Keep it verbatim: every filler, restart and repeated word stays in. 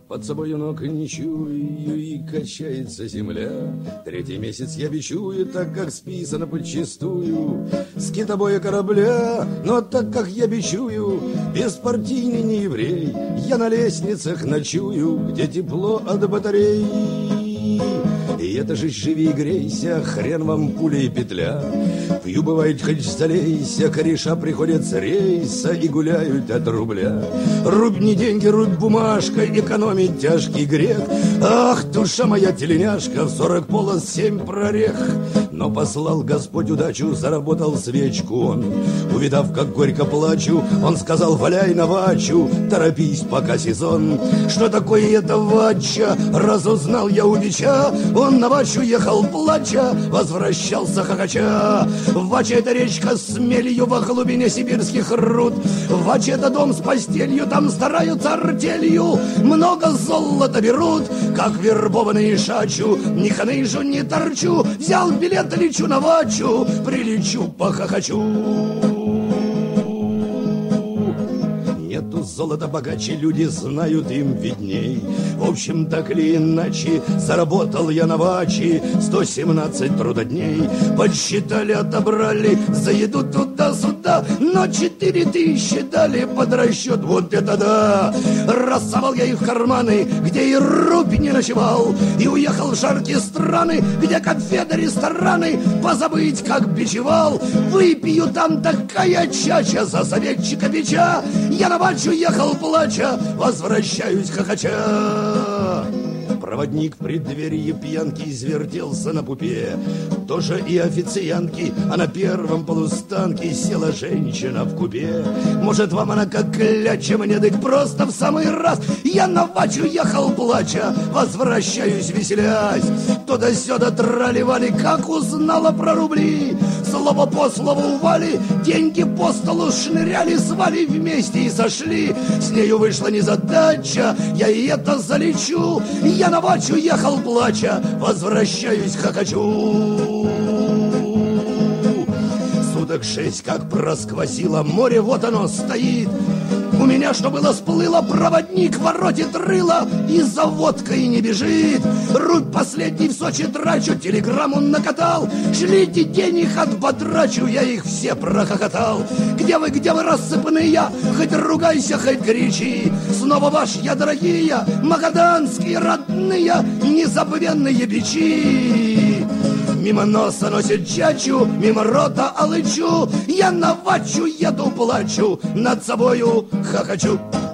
Под собою ног не чую, и качается земля. Третий месяц я бичую, так как списано подчистую с китобоя корабля. Но так как я бичую, беспартийный не еврей, я на лестницах ночую, где тепло от батарей. И это же живи и грейся, хрен вам пуля и петля. Пью, бывает, хоть залейся, кореша приходят с рейса и гуляют от рубля. Рубь не деньги, рубь бумажка, экономить тяжкий грех. Ах, душа моя теленяшка, в сорок полос семь прорех. Но послал Господь удачу, заработал свечку он. Увидав, как горько плачу, он сказал: валяй на вачу, торопись, пока сезон. Что такое это вача, разузнал я у бича. Он на вачу ехал плача, возвращался хохоча. Вача — это речка с мелью во глубине сибирских руд. Вача — это дом с постелью, там стараются артелью. Много золота берут, как вербованные шачу. Ни ханыжу, ни торчу, взял билет, лечу на вачу, прилечу, похохочу. Нету золота богаче, люди знают, им видней. В общем, так или иначе, заработал я на ваче сто семнадцать трудодней. Подсчитали, отобрали за еду туда-сюда, но четыре тысячи дали под расчет. Вот это да! Рассовал я их в карманы, где и рубь не ночевал, и уехал в жаркие страны, где конфеты, рестораны, позабыть, как бичевал. Выпью там такая чача за советчика бича. Я на вачу ехал плача, возвращаюсь хохоча. Проводник в преддверии пьянки извертелся на пупе. Тоже и официантки, а на первом полустанке села женщина в купе. Может, вам она как кляча, мне дык просто в самый раз. Я на вачу ехал плача, возвращаюсь веселясь. Туда-сюда трали-вали, как узнала про рубли. Слово по слову Вали, деньги по столу шныряли, свали вместе и сошли. С нею вышла незадача, я и это залечу. Я на вачу ехал плача, возвращаюсь хохочу. Суток шесть как просквозило, море вот оно стоит. У меня, что было, сплыло, проводник воротит рыло и за водкой не бежит. Рубь последний в Сочи трачу, телеграмму накатал. Шлите денег, отбатрачу, я их все прохохотал. Где вы, где вы, рассыпные? Хоть ругайся, хоть кричи. Снова ваш я, дорогие, магаданские родные, незабвенные бичи. Мимо носа носит чачу, мимо рота алычу. Я на вачу еду, плачу, над собою хохочу.